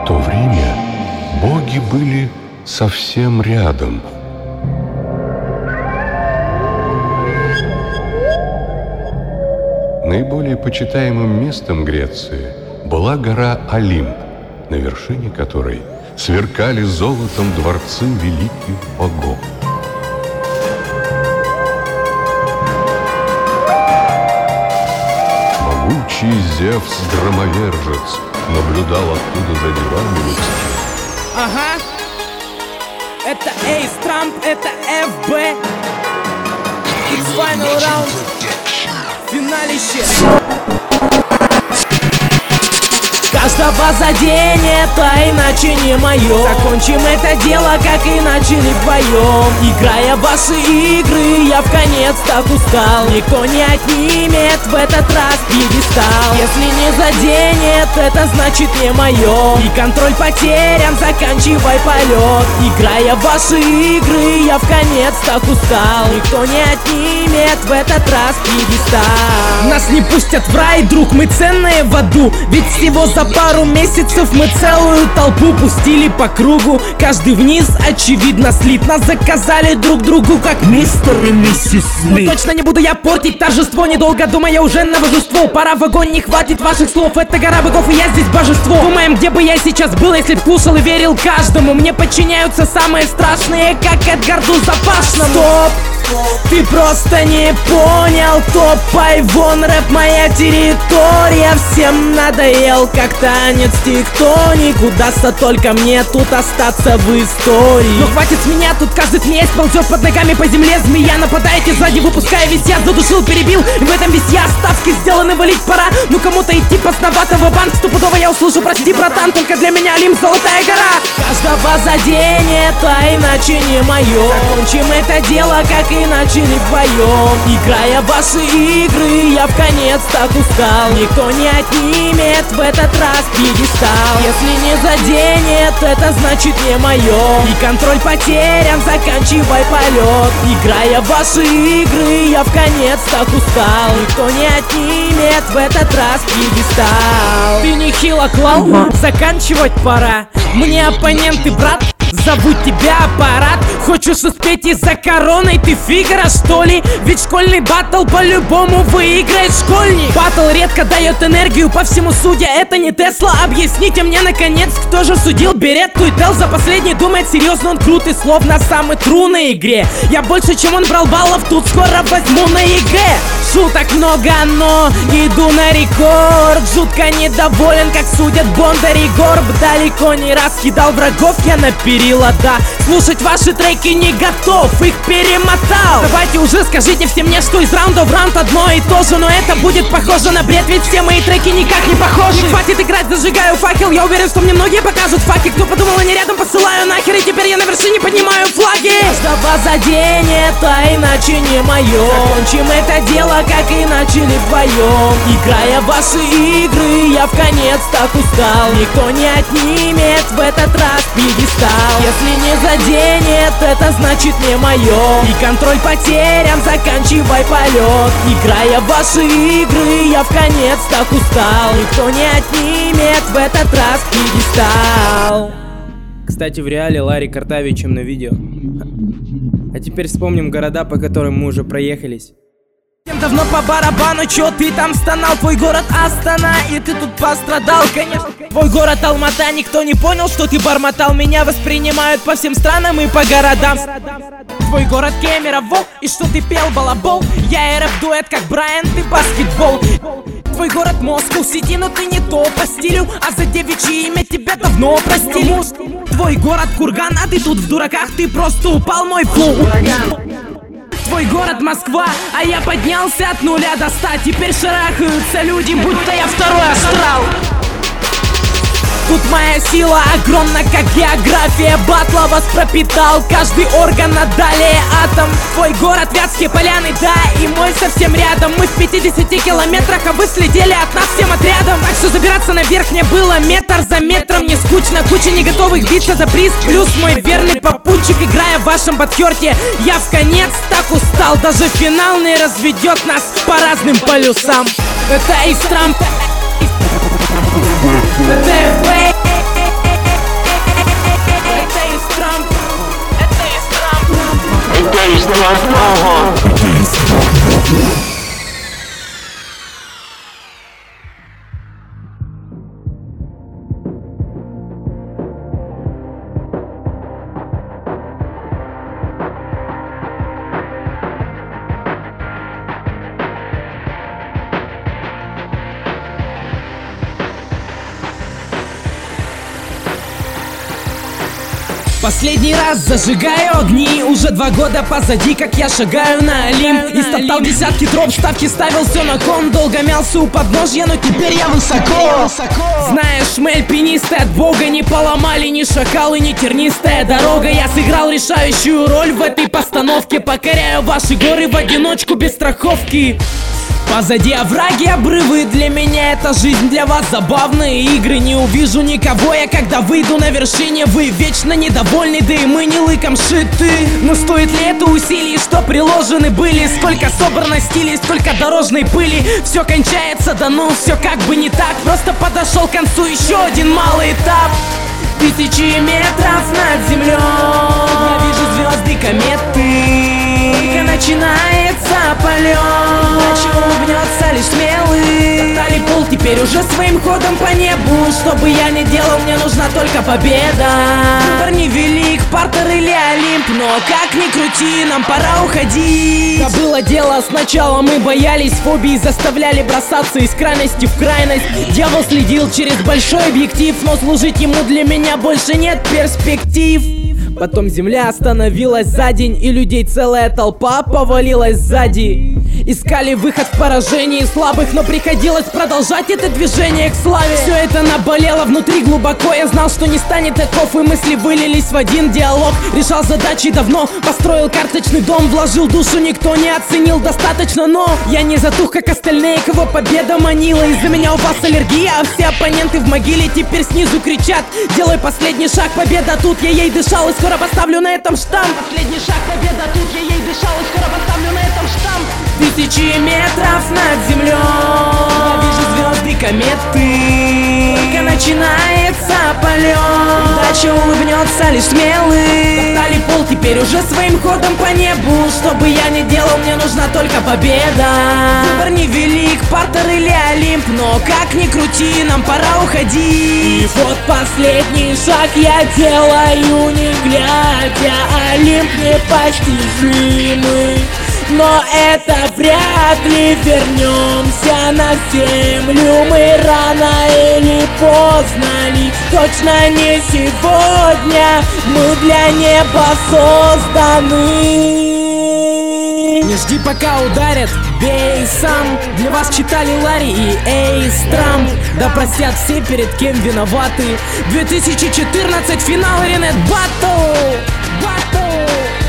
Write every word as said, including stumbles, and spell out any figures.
то время боги были совсем рядом. Наиболее почитаемым местом Греции была гора Олимп, на вершине которой сверкали золотом дворцы великих богов. Могучий Зевс-громовержец наблюдал оттуда за делами людскими. Ага, это Эйс Трамп, это эф бэ. X-Final раунд, финалище. Каждого заденет, а иначе не мое. Закончим это дело, как и начали вдвоем. Играя в ваши игры, я в конец так устал. Никто не отнимет в этот раз пьедестал. Если не заденет, это значит не мое. И контроль потерян, заканчивай полет. Играя в ваши игры, я в конец так устал. Никто не отнимет в этот раз пьедестал. Нас не пустят в рай, друг, мы ценные в аду. Ведь всего за пару месяцев мы целую толпу пустили по кругу. Каждый вниз, очевидно, слит. Нас заказали друг другу, как мистер и миссис Смит. Но точно не буду я портить торжество. Недолго думая, уже навожу ствол. Пора в огонь, не хватит ваших слов. Это гора богов, и я здесь божество. Думаем, где бы я сейчас был, если б слушал и верил каждому. Мне подчиняются самые страшные, как Эдгарду Запашному. Стоп! Ты просто не понял, топай вон, рэп моя территория. Всем надоел, как танец тектоник. Удастся только мне тут остаться в истории. Но хватит с меня, тут каждый смеясь ползет под ногами по земле. Змея, нападаете сзади, выпуская весь яд. Задушил, перебил, и в этом весь я. Ставки сделаны, валить пора. Ну кому-то идти поздновато в банк. Стопудово я услышу, прости, братан, только для меня Олимп золотая гора. Каждого заденет, а иначе не мое. Закончим это дело, как и начали вдвоем. Играя в ваши игры, я в конец так устал. Никто не отнимет в этот раз пьедестал. Если не заденет, это значит не мое. И контроль потерян, заканчивай полет. Играя в ваши игры, я в конец так устал. Никто не отнимет в этот раз пьедестал. Ты нехило клал, заканчивать пора. Мне оппоненты, брат, зовут тебя аппарат. Хочешь успеть и за короной, ты Фигаро, что ли? Ведь школьный баттл по-любому выиграет школьник. Баттл редко дает энергию, по всему судя, это не Тесла. Объясните мне, наконец, кто же судил Беретту и Тел? За последний думает серьезно, он крут и словно самый тру на игре. Я больше, чем он брал баллов, тут скоро возьму на ЕГЭ. Шуток много, но иду на рекорд. Жутко недоволен, как судят Бондарь и Горб. Далеко не раз кидал врагов я на перила, да. Слушать ваши треки не готов, их перемотал. Давайте уже скажите все мне, что из раунда в раунд одно и то же. Но это будет похоже на бред, ведь все мои треки никак не похожи. Не хватит играть, зажигаю факел. Я уверен, что мне многие покажут факи. Кто подумал, они рядом, посылаю нахер. И теперь я на вершине поднимаю флаги. Каждого заденет, а иначе не мое. Закончим это дело, как и начали вдвоем. Играя в ваши игры, я в конец так устал. Никто не отнимет в этот раз пьедестал. Если не заденет, это значит не мое. И контроль потерян, заканчивай полет. Играя в ваши игры, я в конец так устал. Никто не отнимет в этот раз пьедестал. Кстати, в реале Ларри картавее, чем на видео. А теперь вспомним города, по которым мы уже проехались. Давно по барабану, чё ты там стонал? Твой город Астана, и ты тут пострадал, конечно. Твой город Алмата, никто не понял, что ты бормотал. Меня воспринимают по всем странам и по городам. Твой город Кемерово, и что ты пел балабол? Я и рэп-дуэт, как Брайан, ты баскетбол. Твой город Москва Сити, но ты не то по стилю. А за девичье имя тебя давно простили. Твой город Курган, а ты тут в дураках. Ты просто упал, мой флоу. Твой город Москва, а я поднялся от нуля до ста. Теперь шарахаются люди, будто я второй астрал. Тут моя сила огромна, как география. Батла вас пропитал каждый орган, а далее атом. Твой город Вятские Поляны, да, и мой совсем рядом. Мы в пятидесяти километрах, а вы слетели от нас всем отрядом. Так что забираться наверх мне было метр за метром не скучно. Куча не готовых биться за приз, плюс мой верный попутчик. Играя в вашем подхерте, я в конец так устал. Даже финал не разведет нас по разным полюсам. Это Эйс Трамп, это эф бэ. Последний раз зажигаю огни, уже два года позади, как я шагаю на Олимп. И стоптал десятки троп, ставки ставил все на кон. Долго мялся у подножья, но теперь я высоко. Знаешь, шмель пенистый от бога, не поломали ни шакалы, ни тернистая дорога. Я сыграл решающую роль в этой постановке, покоряю ваши горы в одиночку без страховки. Позади овраги, обрывы, для меня это жизнь, для вас забавные игры. Не увижу никого я, когда выйду на вершине. Вы вечно недовольны, да и мы не лыком шиты. Но стоит ли это усилий, что приложены были? Сколько собрано стилей, сколько дорожной пыли. Все кончается, да ну, все как бы не так. Просто подошел к концу еще один малый этап. Тысячи метров над землей я вижу звезды, кометы. Только начинается полет, иначе улыбнется лишь смелый. Топтали пол теперь уже своим ходом по небу. Что бы я ни делал, мне нужна только победа. Выбор невелик, партер или Олимп, но как ни крути, нам пора уходить. Да было дело, сначала мы боялись, фобии заставляли бросаться из крайности в крайность. Дьявол следил через большой объектив, но служить ему для меня больше нет перспектив. Потом земля остановилась за день, и людей целая толпа повалилась сзади. Искали выход в поражении слабых, но приходилось продолжать это движение к славе. Все это наболело внутри глубоко, я знал, что не станет таков, и мысли вылились в один диалог. Решал задачи давно, построил карточный дом, вложил душу, никто не оценил достаточно. Но я не затух, как остальные, кого победа манила. Из-за меня у вас аллергия, а все оппоненты в могиле теперь снизу кричат: делай последний шаг, победа тут, я ей дышал, и скоро поставлю на этом штамп. Последний шаг, победа тут, я ей дышал, и скоро поставлю на этом штамп. Тысячи метров над землей я вижу звезды, кометы. Только начинается полет, удача улыбнется лишь смелый. Топтали пол теперь уже своим ходом по небу. Что бы я ни делал, мне нужна только победа. Выбор невелик, партер или Олимп, но как ни крути, нам пора уходить. И вот последний шаг я делаю, не глядя. Олимп непостижимый, но это вряд ли. Вернемся на землю мы рано или поздно, ли точно не сегодня. Мы для неба созданы. Не жди, пока ударят, бей сам. Для вас читали Ларри и Эйс Трамп. Да простят все, перед кем виноваты. две тысячи четырнадцать, финал Ренет Баттл. Баттл.